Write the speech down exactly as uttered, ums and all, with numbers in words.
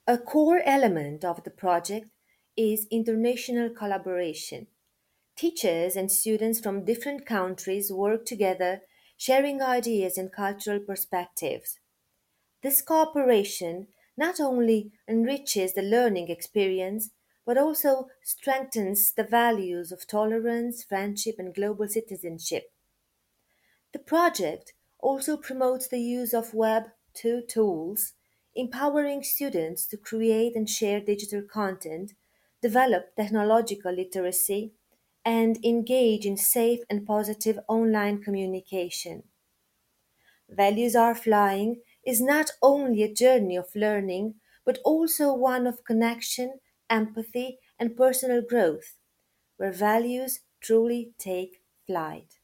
A core element of the project is international collaboration. Teachers and students from different countries work together, sharing ideas and cultural perspectives. This cooperation not only enriches the learning experience, but also strengthens the values of tolerance, friendship, and global citizenship. The project also promotes the use of Web two tools, empowering students to create and share digital content, develop technological literacy, and engage in safe and positive online communication. Values Are Flying is not only a journey of learning, but also one of connection, empathy, and personal growth, where values truly take flight.